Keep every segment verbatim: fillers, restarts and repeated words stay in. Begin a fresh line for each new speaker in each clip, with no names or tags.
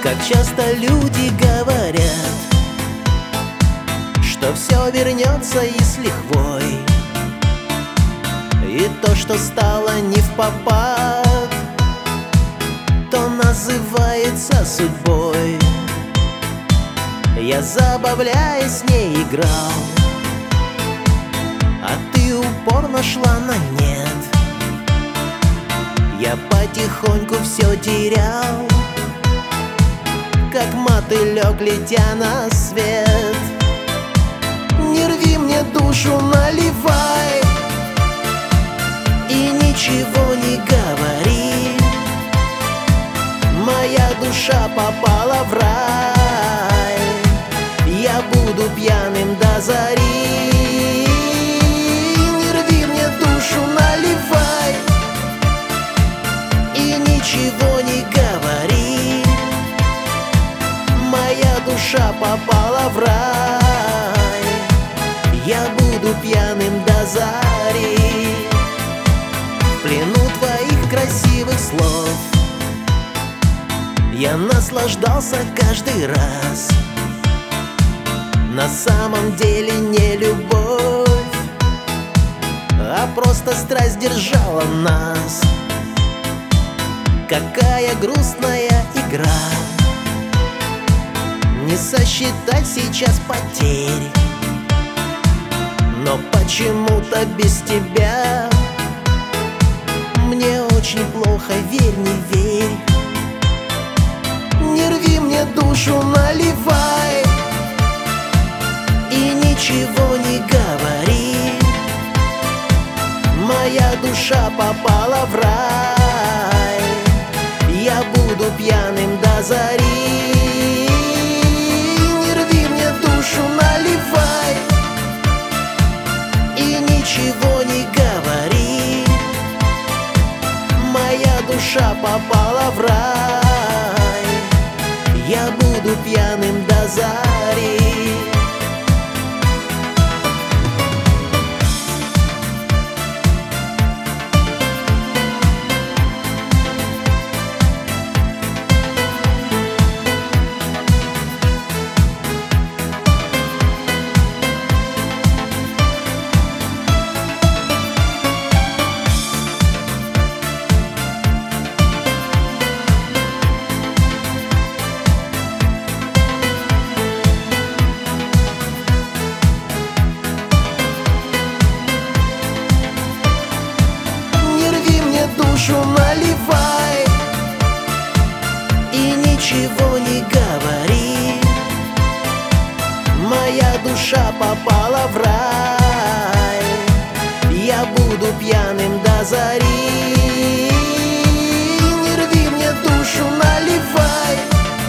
Как часто люди говорят, что все вернется и с лихвой, и то, что стало не впопад, то называется судьбой. Я, забавляясь, с ней играл, а ты упорно шла на нет. Я потихоньку все терял, как мотылек, летя на свет. Не рви мне душу, наливай, и ничего не говори. Моя душа попала в рай, я буду пьяным до зари. Не рви мне душу, наливай, и ничего не говори. Моя душа попала в рай, я буду пьяным до зари. В плену твоих красивых слов я наслаждался каждый раз. На самом деле не любовь, а просто страсть держала нас. Какая грустная игра, не сосчитать сейчас потерь. Но почему-то без тебя мне очень плохо, верь, не верь. Не рви мне душу, наливай, и ничего не говори. Моя душа попала в рай, я буду пьяным до зари. Не рви мне душу, наливай, и ничего не говори. Моя душа попала в рай, я буду пьяным до зари. Душу наливай, и ничего не говори. Моя душа попала в рай, я буду пьяным до зари. Не рви мне душу, наливай,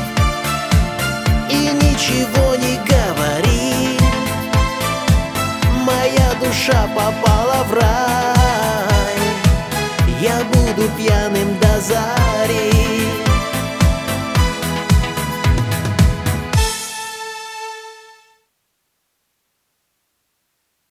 и ничего не говори. Моя душа попала в рай,